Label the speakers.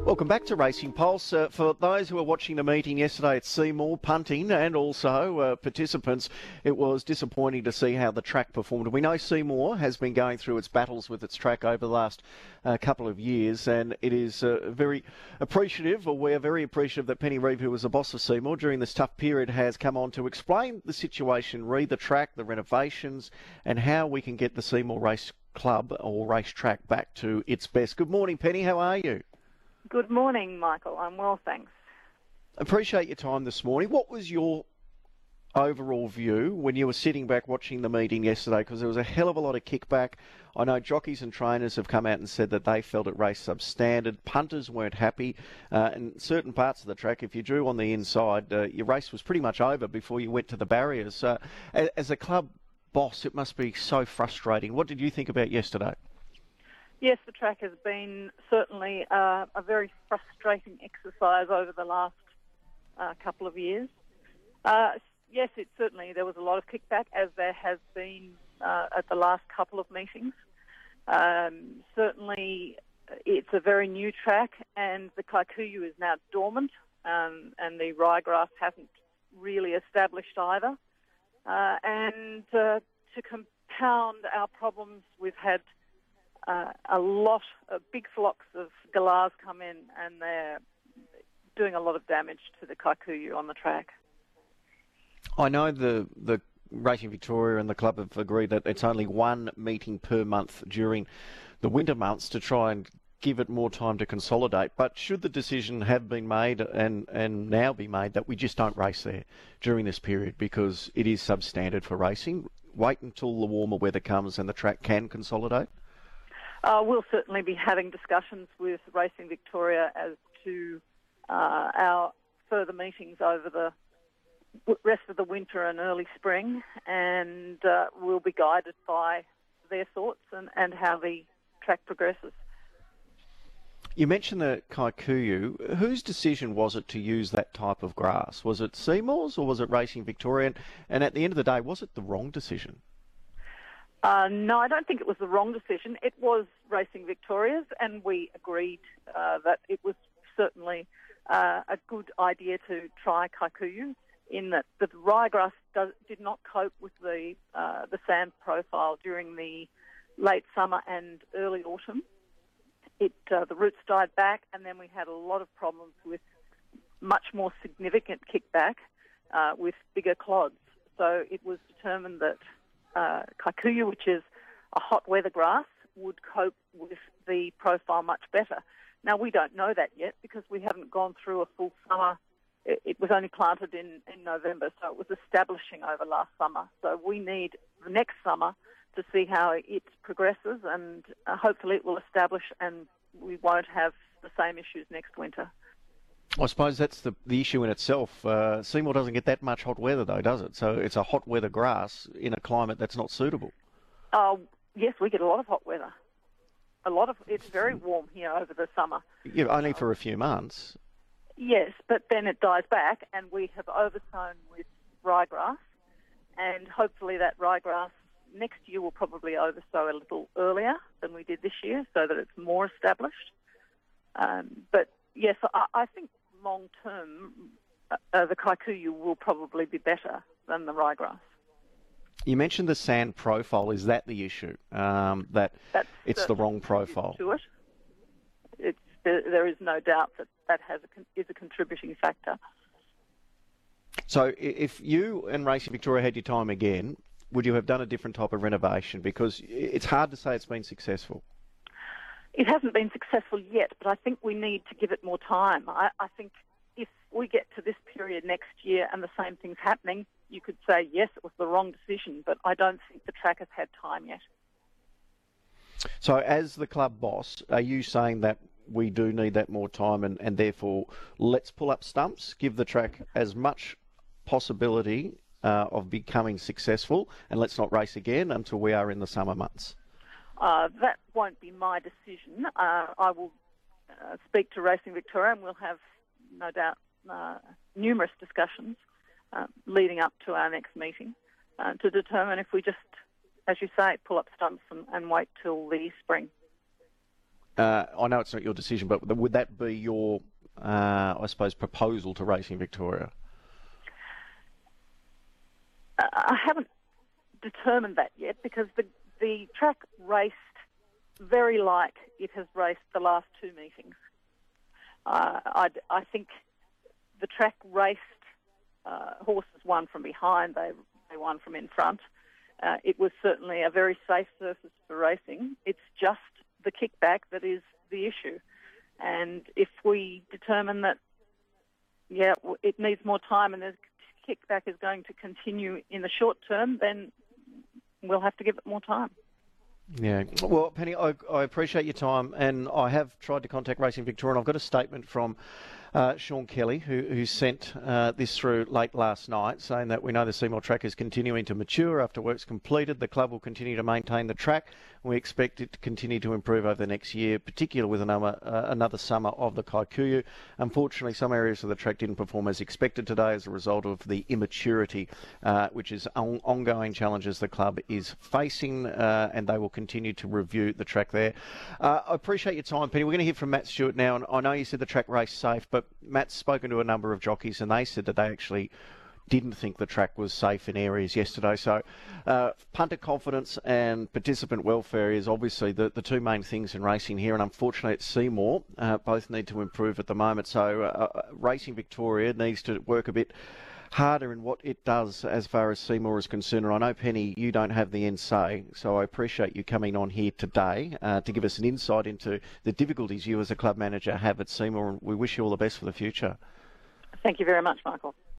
Speaker 1: Welcome back to Racing Pulse. For those who were watching the meeting yesterday at Seymour, punting and also participants, it was disappointing to see how the track performed. We know Seymour has been going through its battles with its track over the last couple of years, and it is very appreciative, or we're very appreciative that Penny Reeve, who was the boss of Seymour during this tough period, has come on to explain the situation, read the track, the renovations, and how we can get the Seymour Race Club or racetrack back to its best. Good morning, Penny. How are you?
Speaker 2: Good morning, Michael. I'm well, thanks.
Speaker 1: Appreciate your time this morning. What was your overall view when you were sitting back watching the meeting yesterday? Because there was a hell of a lot of kickback. I know jockeys and trainers have come out and said that they felt it raced substandard. Punters weren't happy. And certain parts of the track, if you drew on the inside, your race was pretty much over before you went to the barriers. As a club boss, it must be so frustrating. What did you think about yesterday?
Speaker 2: Yes, the track has been certainly a very frustrating exercise over the last couple of years. Yes, there was a lot of kickback, as there has been at the last couple of meetings. Certainly, it's a very new track, and the Kikuyu is now dormant, and the ryegrass hasn't really established either. And to compound our problems, we've had a lot of big flocks of galahs come in, and they're doing a lot of damage to the Kikuyu on the track.
Speaker 1: I know the Racing Victoria and the club have agreed that it's only one meeting per month during the winter months to try and give it more time to consolidate. But should the decision have been made and now be made that we just don't race there during this period because it is substandard for racing, wait until the warmer weather comes and the track can consolidate?
Speaker 2: We'll certainly be having discussions with Racing Victoria as to our further meetings over the rest of the winter and early spring, and we'll be guided by their thoughts and how the track progresses.
Speaker 1: You mentioned the Kikuyu. Whose decision was it to use that type of grass? Was it Seymour's or was it Racing Victoria? And at the end of the day, was it the wrong decision?
Speaker 2: No, I don't think it was the wrong decision. It was Racing Victoria's, and we agreed that it was certainly a good idea to try Kikuyu, in that the ryegrass did not cope with the sand profile during the late summer and early autumn. The roots died back, and then we had a lot of problems with much more significant kickback with bigger clods. So it was determined that Kikuyu, which is a hot weather grass, would cope with the profile much better. Now, we don't know that yet because we haven't gone through a full summer. It was only planted in November, so it was establishing over last summer. So we need the next summer to see how it progresses, and hopefully it will establish and we won't have the same issues next winter.
Speaker 1: I suppose that's the issue in itself. Seymour doesn't get that much hot weather, though, does it? So it's a hot weather grass in a climate that's not suitable.
Speaker 2: Yes, we get a lot of hot weather. It's very warm here over the summer.
Speaker 1: Yeah, only for a few months.
Speaker 2: Yes, but then it dies back, and we have oversown with ryegrass, and hopefully that ryegrass next year will probably oversow a little earlier than we did this year, so that it's more established. But yes, I think long term, the Kikuyu will probably be better than the ryegrass.
Speaker 1: You mentioned the sand profile. Is that the issue? That it's the wrong profile?
Speaker 2: To it. There is no doubt that is a contributing factor.
Speaker 1: So if you and Racing Victoria had your time again, would you have done a different type of renovation? Because it's hard to say it's been successful.
Speaker 2: It hasn't been successful yet, but I think we need to give it more time. I think if we get to this period next year and the same thing's happening, you could say, yes, it was the wrong decision, but I don't think the track has had time yet.
Speaker 1: So as the club boss, are you saying that we do need that more time and therefore let's pull up stumps, give the track as much possibility of becoming successful, and let's not race again until we are in the summer months?
Speaker 2: That won't be my decision. I will speak to Racing Victoria, and we'll have, no doubt, numerous discussions leading up to our next meeting to determine if we just, as you say, pull up stumps and wait till the spring.
Speaker 1: I know it's not your decision, but would that be your, I suppose, proposal to Racing Victoria?
Speaker 2: I haven't determined that yet because the track raced very like it has raced the last two meetings. I think the track raced horses won from behind, they won from in front. It was certainly a very safe surface for racing. It's just the kickback that is the issue. And if we determine that, it needs more time and the kickback is going to continue in the short term, then we'll have to give it more time.
Speaker 1: Yeah. Well, Penny, I appreciate your time, and I have tried to contact Racing Victoria, and I've got a statement from Sean Kelly, who sent this through late last night, saying that we know the Seymour track is continuing to mature after work's completed. The club will continue to maintain the track, and we expect it to continue to improve over the next year, particularly with another summer of the Kikuyu. Unfortunately, some areas of the track didn't perform as expected today as a result of the immaturity, which is ongoing challenges the club is facing, and they will continue to review the track there. I appreciate your time, Penny. We're going to hear from Matt Stewart now, and I know you said the track raced safe, but Matt's spoken to a number of jockeys, and they said that they actually didn't think the track was safe in areas yesterday. So punter confidence and participant welfare is obviously the two main things in racing here, and unfortunately at Seymour both need to improve at the moment. So Racing Victoria needs to work a bit harder in what it does as far as Seymour is concerned. And I know, Penny, you don't have the end say, so I appreciate you coming on here today to give us an insight into the difficulties you as a club manager have at Seymour, and we wish you all the best for the future.
Speaker 2: Thank you very much, Michael.